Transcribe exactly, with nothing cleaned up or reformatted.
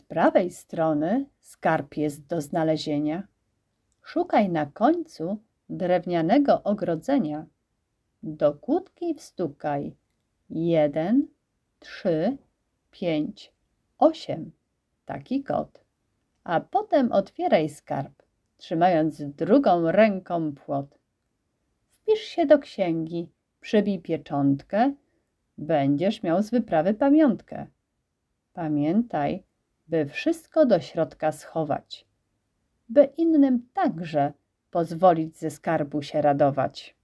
prawej strony skarb jest do znalezienia. Szukaj na końcu drewnianego ogrodzenia. Do kłódki wstukaj jeden, trzy, pięć, osiem. Taki kod. A potem otwieraj skarb, trzymając drugą ręką płot. Wpisz się do księgi, przybij pieczątkę, będziesz miał z wyprawy pamiątkę. Pamiętaj, by wszystko do środka schować, by innym także pozwolić ze skarbu się radować.